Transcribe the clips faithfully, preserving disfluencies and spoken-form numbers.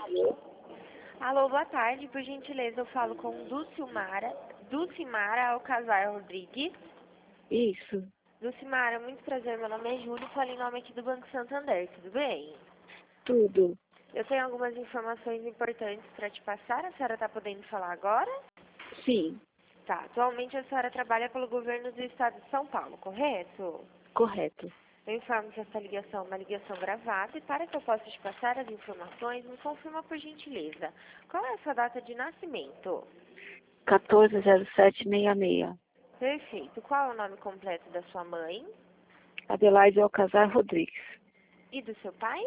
Alô, boa tarde. Por gentileza, eu falo com Dulcimara, Dulcimara Alcazar Rodrigues. Isso, Dulcimara, muito prazer. Meu nome é Júlio, falo em nome aqui do Banco Santander, tudo bem? tudo. Eu tenho algumas informações importantes para te passar. A senhora está podendo falar agora? Sim, Tá. Atualmente a senhora trabalha pelo governo do estado de São Paulo, correto? correto. Eu informo que essa ligação é uma ligação gravada e para que eu possa te passar as informações, me confirma por gentileza. Qual é a sua data de nascimento? quatorze zero sete sessenta e seis. Perfeito. Qual é o nome completo da sua mãe Adelaide Alcazar Rodrigues. e do seu pai?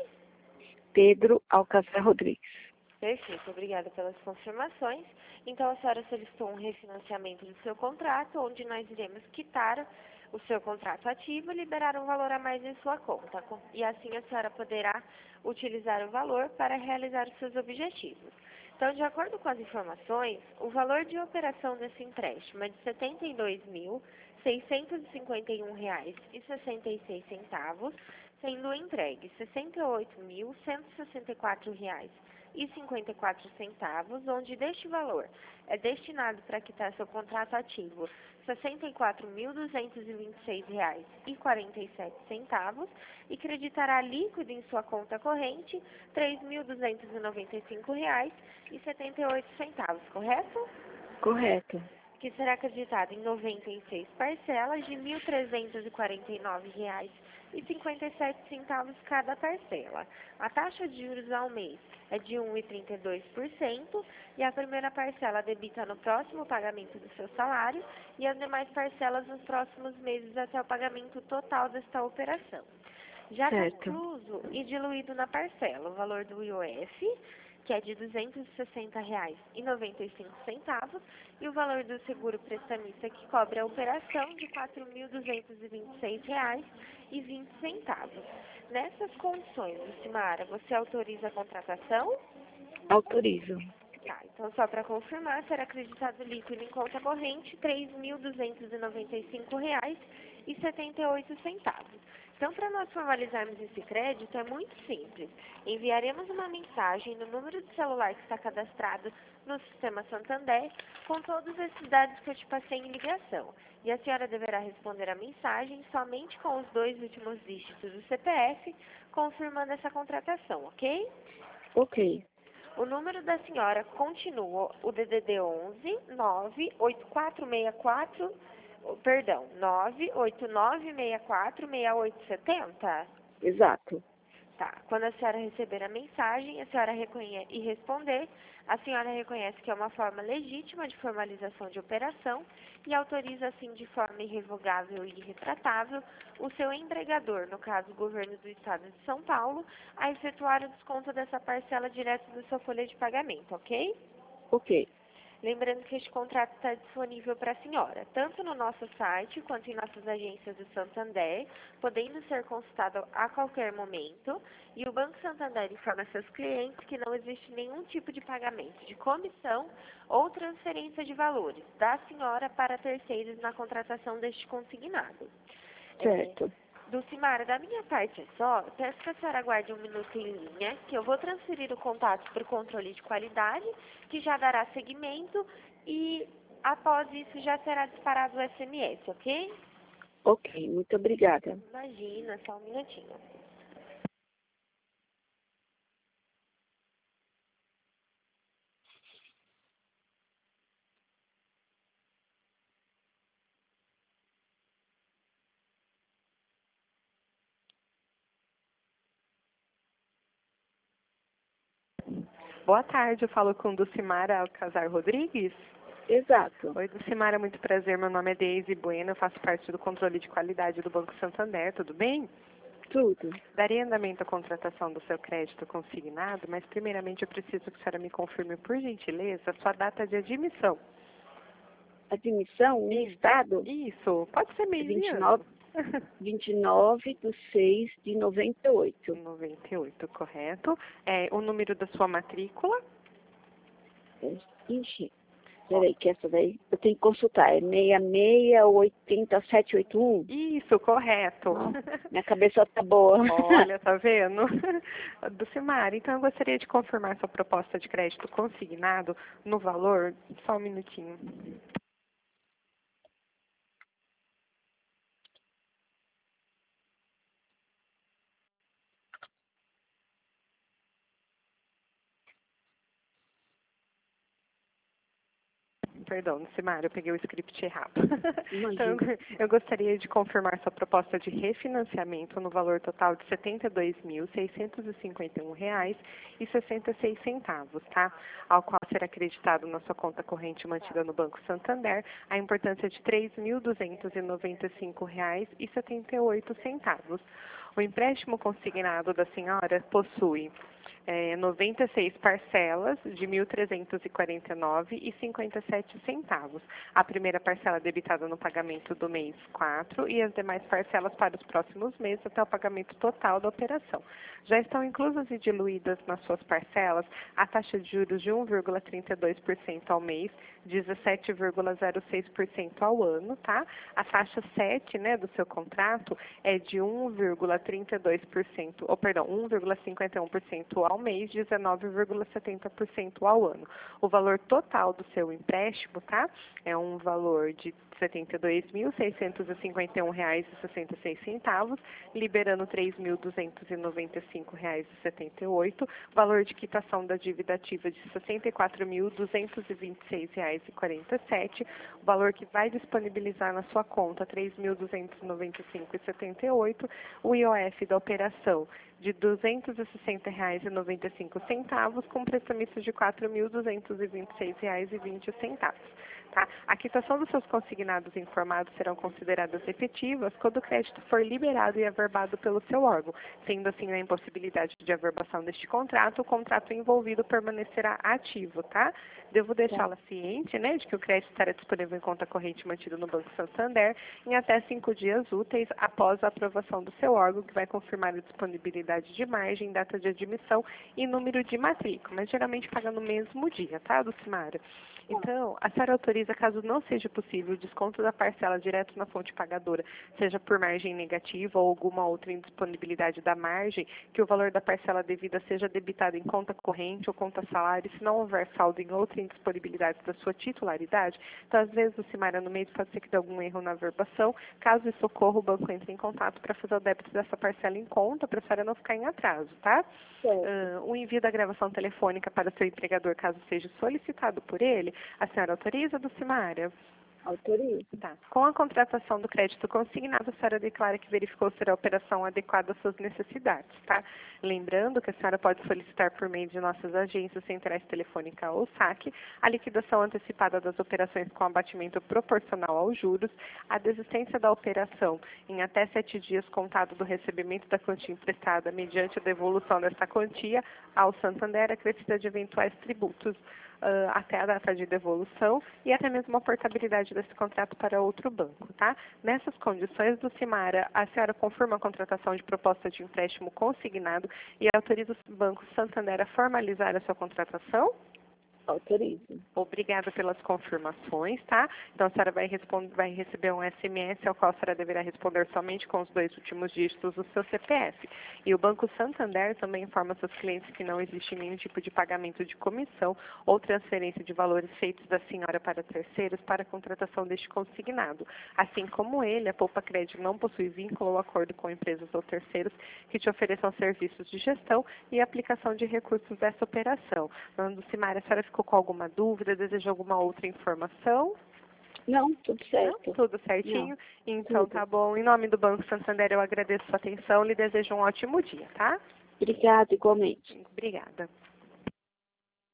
Pedro Alcazar Rodrigues. Perfeito. Obrigada pelas confirmações. Então, a senhora solicitou um refinanciamento do seu contrato, onde nós iremos quitar o seu contrato ativo e liberar um valor a mais em sua conta. E assim a senhora poderá utilizar o valor para realizar os seus objetivos. Então, de acordo com as informações, o valor de operação desse empréstimo é de setenta e dois mil, seiscentos e cinquenta e um reais e sessenta e seis centavos, sendo entregue sessenta e oito mil, cento e sessenta e quatro reais e cinquenta e quatro centavos, onde deste valor é destinado para quitar seu contrato ativo sessenta e quatro mil, duzentos e vinte e seis reais e quarenta e sete centavos e creditará líquido em sua conta corrente três mil duzentos e noventa e cinco reais e setenta e oito centavos, correto? Correto. Que será acreditado em noventa e seis parcelas de mil trezentos e quarenta e nove reais e cinquenta e sete centavos cada parcela. A taxa de juros ao mês é de um vírgula trinta e dois por cento e a primeira parcela debita no próximo pagamento do seu salário e as demais parcelas nos próximos meses até o pagamento total desta operação. Já está Certo. incluso e diluído na parcela o valor do I O F, que é de duzentos e sessenta reais e noventa e cinco centavos, e o valor do seguro prestamista que cobre a operação de quatro mil duzentos e vinte e seis reais e vinte centavos. Nessas condições, Lucimara, você autoriza a contratação? Autorizo. Tá, então só para confirmar, será acreditado líquido em conta corrente três mil duzentos e noventa e cinco reais e setenta e oito centavos. Então, para nós formalizarmos esse crédito, é muito simples. Enviaremos uma mensagem no número de celular que está cadastrado no sistema Santander, com todos esses dados que eu te passei em ligação. E a senhora deverá responder a mensagem somente com os dois últimos dígitos do C P F, confirmando essa contratação, ok? Ok. O número da senhora continua o D D D onze nove oito quatro seis quatro, perdão, nove oito nove seis quatro seis oito sete zero? Exato. Tá. Quando a senhora receber a mensagem, a senhora reconhece e responder, a senhora reconhece que é uma forma legítima de formalização de operação e autoriza, assim, de forma irrevogável e irretratável, o seu empregador, no caso o governo do estado de São Paulo, a efetuar o desconto dessa parcela direto da sua folha de pagamento, ok? Ok. Lembrando que este contrato está disponível para a senhora, tanto no nosso site quanto em nossas agências do Santander, podendo ser consultado a qualquer momento. E o Banco Santander informa seus clientes que não existe nenhum tipo de pagamento de comissão ou transferência de valores da senhora para terceiros na contratação deste consignado. Certo. É, Dulcimara, da minha parte é só, peço que a senhora aguarde um minuto em linha, que eu vou transferir o contato para o controle de qualidade, que já dará seguimento e após isso já será disparado o S M S, ok? Ok, muito obrigada. Imagina, só um minutinho. Boa tarde, eu falo com Dulcimara Alcazar Rodrigues. Exato. Oi, Dulcimara, muito prazer. Meu nome é Deise Bueno, eu faço parte do controle de qualidade do Banco Santander, tudo bem? Tudo. Darei andamento à contratação do seu crédito consignado, mas primeiramente eu preciso que a senhora me confirme, por gentileza, a sua data de admissão. Admissão em estado? Isso, pode ser mês vinte e e ano. nove, vinte e nove de seis de noventa e oito. noventa e oito, correto. É, o número da sua matrícula? É, Ixi. Peraí, que essa daí eu tenho que consultar. É seis seis oitenta sete oito um? Isso, correto. Minha cabeça tá boa. Olha, tá vendo? Dulcimara, então eu gostaria de confirmar sua proposta de crédito consignado no valor, só um minutinho. Perdão, Dulcimara, eu peguei o script errado. Então, eu gostaria de confirmar sua proposta de refinanciamento no valor total de setenta e dois mil, seiscentos e cinquenta e um reais e sessenta e seis centavos, tá? Ao qual será acreditado na sua conta corrente mantida no Banco Santander a importância de três mil duzentos e noventa e cinco reais e setenta e oito centavos. O empréstimo consignado da senhora possui É, noventa e seis parcelas de mil trezentos e quarenta e nove reais e cinquenta e sete centavos. A primeira parcela debitada no pagamento do mês quatro e as demais parcelas para os próximos meses até o pagamento total da operação. Já estão inclusas e diluídas nas suas parcelas a taxa de juros de um vírgula trinta e dois por cento ao mês, dezessete vírgula zero seis por cento ao ano, tá? A taxa sete, né, do seu contrato é de um vírgula trinta e dois por cento, ou perdão, um vírgula cinquenta e um por cento ao mês, dezenove vírgula setenta por cento ao ano. O valor total do seu empréstimo, tá? É um valor de setenta e dois mil, seiscentos e cinquenta e um reais e sessenta e seis centavos, liberando três mil duzentos e noventa e cinco reais e setenta e oito, valor de quitação da dívida ativa de sessenta e quatro mil, duzentos e vinte e seis reais e quarenta e sete, valor que vai disponibilizar na sua conta três mil duzentos e noventa e cinco reais e setenta e oito, o I O F da operação de duzentos e sessenta reais e noventa e cinco centavos, com prestamista de quatro mil duzentos e vinte e seis reais e vinte centavos. Tá? A quitação dos seus consignados informados serão consideradas efetivas quando o crédito for liberado e averbado pelo seu órgão. Sendo assim, na impossibilidade de averbação deste contrato, o contrato envolvido permanecerá ativo, tá? Devo deixá-la ciente, né, de que o crédito estará disponível em conta corrente mantida no Banco Santander em até cinco dias úteis após a aprovação do seu órgão, que vai confirmar a disponibilidade de margem, data de admissão e número de matrícula, mas geralmente paga no mesmo dia, tá, Dulcimara? Então, a senhora autoriza, caso não seja possível, o desconto da parcela direto na fonte pagadora, seja por margem negativa ou alguma outra indisponibilidade da margem, que o valor da parcela devida seja debitado em conta corrente ou conta salário, se não houver saldo em outra indisponibilidade da sua titularidade. Então, às vezes, o Dulcimara, no mês, pode ser que dê algum erro na averbação. Caso isso ocorra, o banco entre em contato para fazer o débito dessa parcela em conta, para a senhora não ficar em atraso, tá? Uh, o envio da gravação telefônica para o seu empregador, caso seja solicitado por ele, a senhora autoriza, Dulcimara? Autorizo. Tá. Com a contratação do crédito consignado, a senhora declara que verificou ser a operação adequada às suas necessidades, tá? Lembrando que a senhora pode solicitar por meio de nossas agências centrais telefônica ou saque a liquidação antecipada das operações com abatimento proporcional aos juros, a desistência da operação em até sete dias contado do recebimento da quantia emprestada mediante a devolução desta quantia ao Santander, acrescida de eventuais tributos Uh, até a data de devolução e até mesmo a portabilidade desse contrato para outro banco, tá? Nessas condições, Dulcimara, a senhora confirma a contratação de proposta de empréstimo consignado e autoriza o Banco Santander a formalizar a sua contratação? Autorizo. Obrigada pelas confirmações, tá? Então, a senhora vai, responder, vai receber um S M S ao qual a senhora deverá responder somente com os dois últimos dígitos do seu C P F. E o Banco Santander também informa seus clientes que não existe nenhum tipo de pagamento de comissão ou transferência de valores feitos da senhora para terceiros para a contratação deste consignado. Assim como ele, a Poupa Crédito não possui vínculo ou acordo com empresas ou terceiros que te ofereçam serviços de gestão e aplicação de recursos dessa operação. Dulcimara, a senhora ficou com alguma dúvida, deseja alguma outra informação? Não, tudo certo. Não? Tudo certinho? Não. Então, Tudo. tá bom. Em nome do Banco Santander, eu agradeço a sua atenção e lhe desejo um ótimo dia, tá? Obrigada, igualmente. Obrigada.